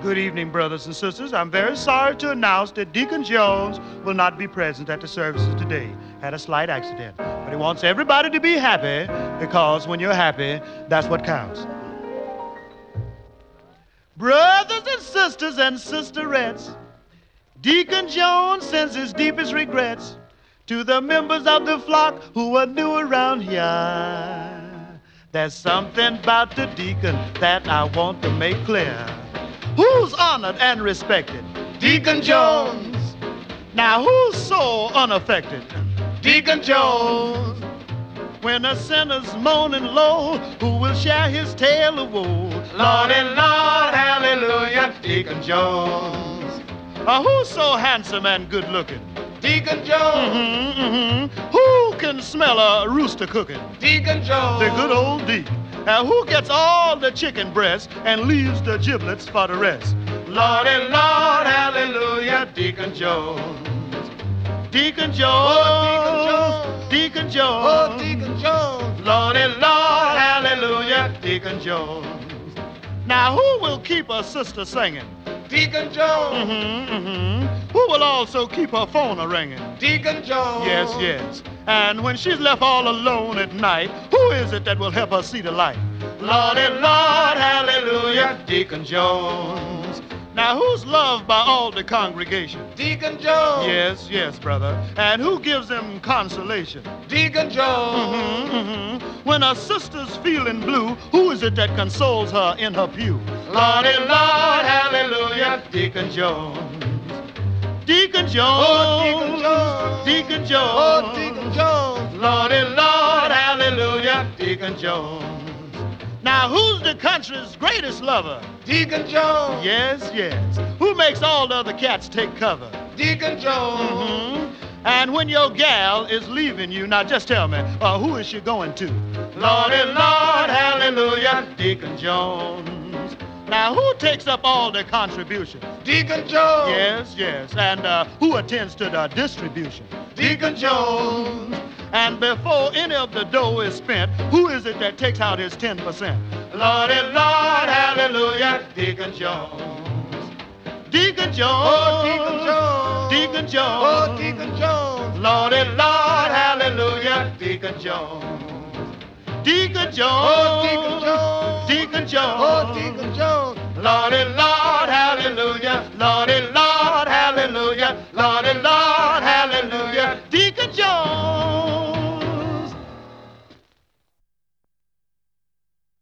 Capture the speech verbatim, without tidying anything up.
Good evening, brothers and sisters. I'm very sorry to announce that Deacon Jones will not be present at the services today. Had a slight accident. But he wants everybody to be happy because when you're happy, that's what counts. Brothers and sisters and sisterettes, Deacon Jones sends his deepest regrets to the members of the flock who are new around here. There's something about the deacon that I want to make clear. Who's honored and respected? Deacon Jones. Now who's so unaffected? Deacon Jones. When a sinner's moaning low, who will share his tale of woe? Lord and Lord, hallelujah, Deacon Jones. Uh, who's so handsome and good looking? Deacon Jones. Mm-hmm, mm-hmm. Who can smell a rooster cooking? Deacon Jones. The good old Deacon. Now who gets all the chicken breasts and leaves the giblets for the rest? Lord and Lord, hallelujah, Deacon Jones. Deacon Jones. Oh, Deacon Jones. Deacon Jones. Oh, Deacon Jones. Lord and Lord, hallelujah, Deacon Jones. Now who will keep a sister singing? Deacon Jones. Mm-hmm, mm-hmm. Who will also keep her phone a-ringing? Deacon Jones. Yes, yes. And when she's left all alone at night, who is it that will help her see the light? Lord and Lord, hallelujah, Deacon Jones. Now who's loved by all the congregation? Deacon Jones. Yes, yes, brother. And who gives them consolation? Deacon Jones. Mm-hmm, mm-hmm. When a sister's feeling blue, who is it that consoles her in her pew? Lord and Lord, hallelujah, Deacon Jones. Deacon Jones. Oh, Deacon Jones. Deacon Jones. Oh, Deacon Jones. Lord and Lord, hallelujah, Deacon Jones. Now, who's the country's greatest lover? Deacon Jones. Yes, yes. Who makes all the other cats take cover? Deacon Jones. Mm-hmm. And when your gal is leaving you, now just tell me, uh, who is she going to? Lord and Lord, hallelujah, Deacon Jones. Now, who takes up all the contributions? Deacon Jones. Yes, yes. And uh, who attends to the distribution? Deacon Jones. And before any of the dough is spent, who is it that takes out his ten percent? Lord and Lord, hallelujah, Deacon Jones. Deacon Jones. Oh, Deacon Jones. Deacon Jones. Oh, Deacon Jones. Lord and Lord, hallelujah, Deacon Jones. Deacon Jones. Oh, Deacon Jones. Deacon Jones. Oh, Deacon Jones.